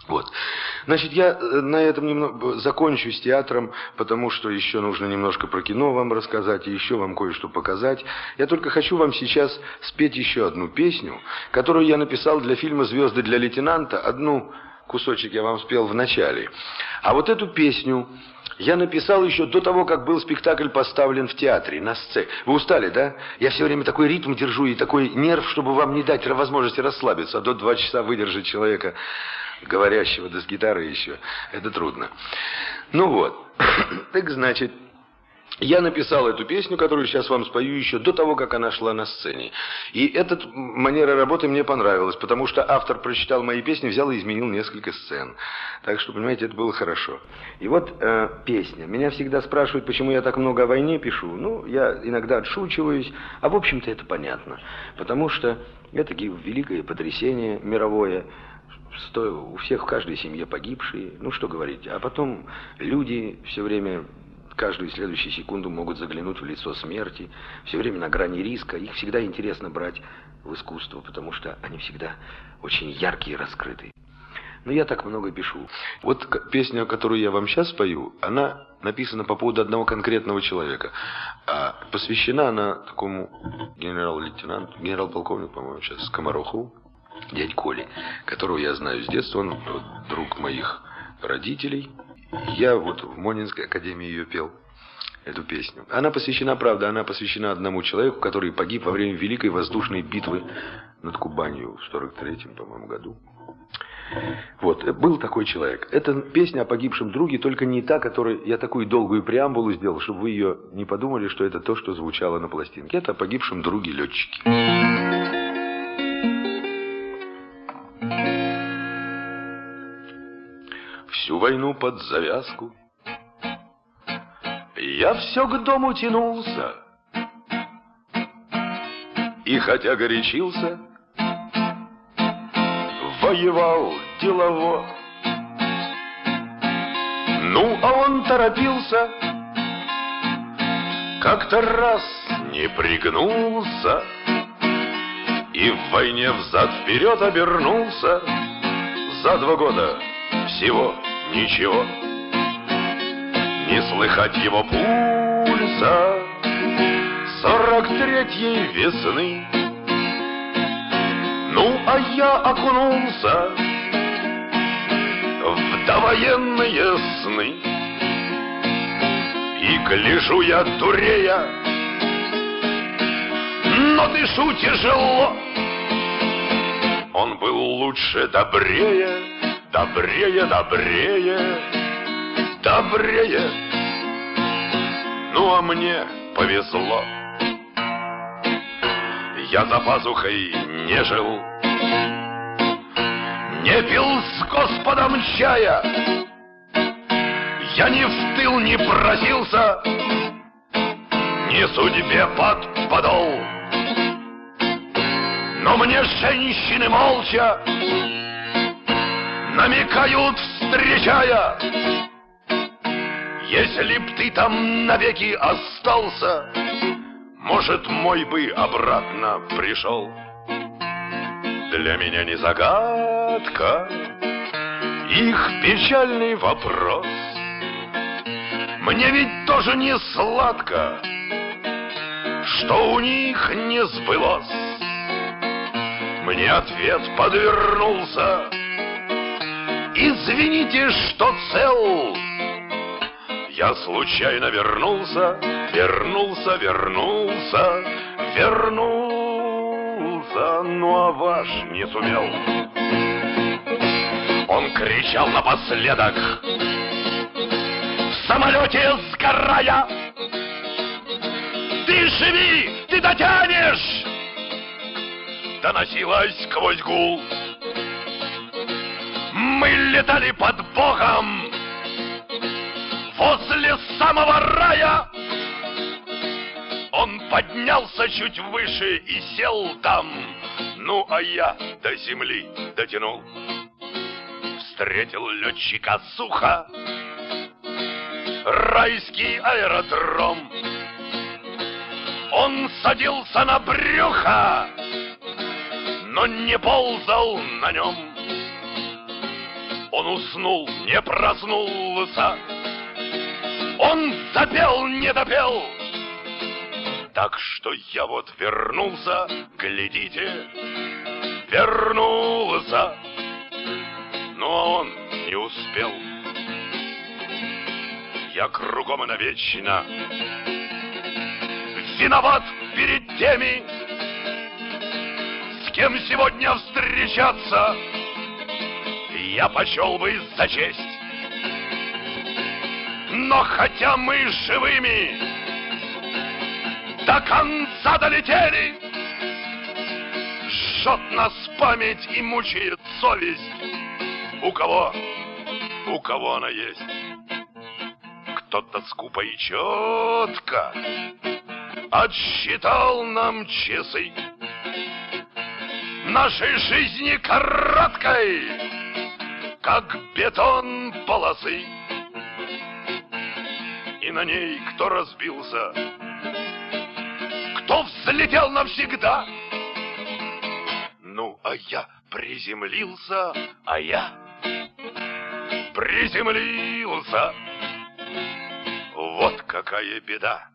Вот. Значит, я на этом немного закончу с театром, потому что еще нужно немножко про кино вам рассказать и еще вам кое-что показать. Я только хочу вам сейчас спеть еще одну песню, которую я написал для фильма «Звезды для лейтенанта». Одну кусочек я вам спел в начале. А вот эту песню я написал еще до того, как был спектакль поставлен в театре, на сцене. Вы устали, да? Я все время такой ритм держу и такой нерв, чтобы вам не дать возможности расслабиться. А до 2 часа выдержать человека, говорящего, да с гитарой еще, это трудно. Ну вот, так значит, я написал эту песню, которую сейчас вам спою, еще до того, как она шла на сцене. И эта манера работы мне понравилась, потому что автор прочитал мои песни, взял и изменил несколько сцен. Так что, понимаете, это было хорошо. И вот песня. Меня всегда спрашивают, почему я так много о войне пишу. Ну, я иногда отшучиваюсь, а в общем-то это понятно. Потому что это великое потрясение мировое. У всех в каждой семье погибшие, ну что говорить. А потом люди все время... Каждую следующую секунду могут заглянуть в лицо смерти, все время на грани риска. Их всегда интересно брать в искусство, потому что они всегда очень яркие и раскрытые. Но я так много пишу. Вот песня, которую я вам сейчас спою, она написана по поводу одного конкретного человека. А посвящена она такому генерал-лейтенанту, генерал-полковнику, по-моему, сейчас, Скоморохову, дядь Коле, которого я знаю с детства. Он друг моих родителей. Я вот в Монинской академии ее пел, эту песню. Она посвящена, правда, она посвящена одному человеку, который погиб во время Великой воздушной битвы над Кубанью в 43-м, по-моему, году. Вот, был такой человек. Это песня о погибшем друге, только не та, которую я такую долгую преамбулу сделал, чтобы вы ее не подумали, что это то, что звучало на пластинке. Это о погибшем друге летчике. Всю войну под завязку я все к дому тянулся, и хотя горячился, воевал делово. Ну, а он торопился, как-то раз не пригнулся, и в войне взад-вперед обернулся. За 2 года всего ничего, не слыхать его пульса 43-й весны. Ну, а я окунулся в довоенные сны, и гляжу я дурея, но дышу тяжело. Он был лучше, добрее, добрее, добрее, добрее. Ну, а мне повезло. Я за пазухой не жил, не пил с Господом чая, я ни в тыл не просился, ни судьбе под подол. Но мне женщины молча намекают, встречая: если б ты там навеки остался, может, мой бы обратно пришел. Для меня не загадка их печальный вопрос. Мне ведь тоже не сладко, что у них не сбылось. Мне ответ подвернулся: извините, что цел. Я случайно вернулся, ну а ваш не сумел. Он кричал напоследок, в самолете сгорая: ты живи, ты дотянешь! Доносилось сквозь гул. Мы летали под Богом возле самого рая. Он поднялся чуть выше и сел там. Ну, а я до земли дотянул. Встретил летчика сухо, райский аэродром. Он садился на брюхо, но не ползал на нем. Он Он уснул, не проснулся, он запел, не допел. Так что я вот вернулся, глядите, вернулся, но он не успел. Я кругом и навечно виноват перед теми, с кем сегодня встречаться я почел бы за честь. Но хотя мы живыми до конца долетели, жжет нас память и мучает совесть. У кого она есть? Кто-то скупо и четко отсчитал нам часы нашей жизни короткой, как бетон полосы. И на ней кто разбился, кто взлетел навсегда. Ну, а я приземлился, приземлился. Вот какая беда.